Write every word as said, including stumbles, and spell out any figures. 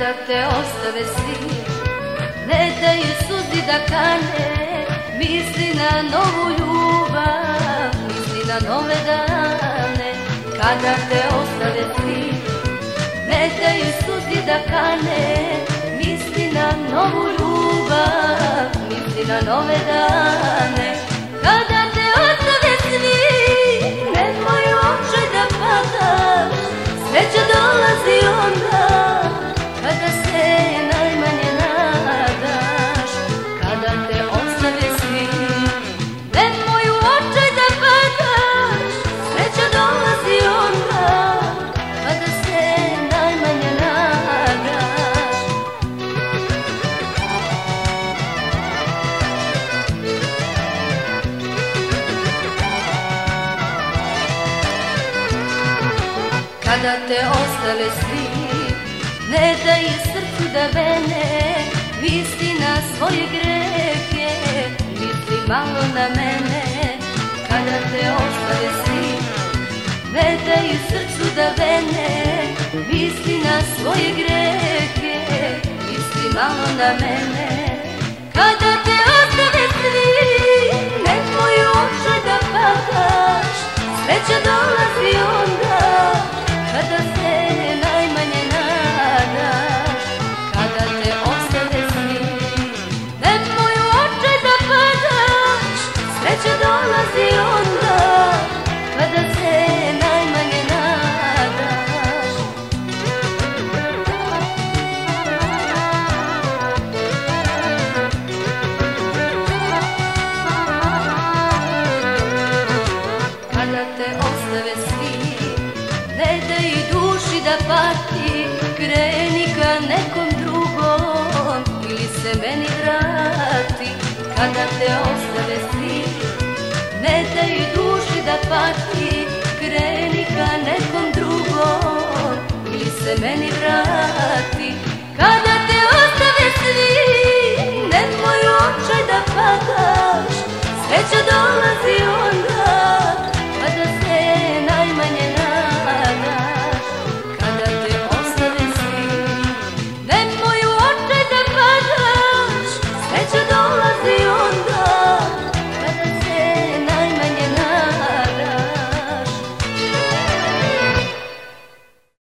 Kada te ostave svi, ne daju suzi da kane. Misli na novu ljubav, misli na nove dane. Kada te ostave svi, ne daju suzi da kane. Misli na novu ljubav, misli na nove dane. Kada te ostave svi, nemoj u očaj da padaš. Sreća dolazi onda kada se najmanje nadaš. Kada te ostave svi, nemoj u očaj da padaš. Sreća dolazi onda kada se najmanje nadaš. Kada te ostale svi, ne daj srcu da vene. Misli na svoje grehe, misli malo na mene. Kada te ostale svi, ne daj srcu da vene. Misli na svoje grehe, misli malo na mene. Kada te ostale svi, nemoj u očaj da padaš. Sreća dolazi onda kada se najmanje nadaš. Kada te ostave svi, nemoj u očaj da padaš. Sreća dolazi onda kada se najmanje nadaš. Kada te ostave svi, ne daj duši da pati. Kreni ka nekom drugom ili se meni vrati. Kada te ostave svi, ne daj duši da pati. Kreni ka nekom drugom ili se meni vrati. Kada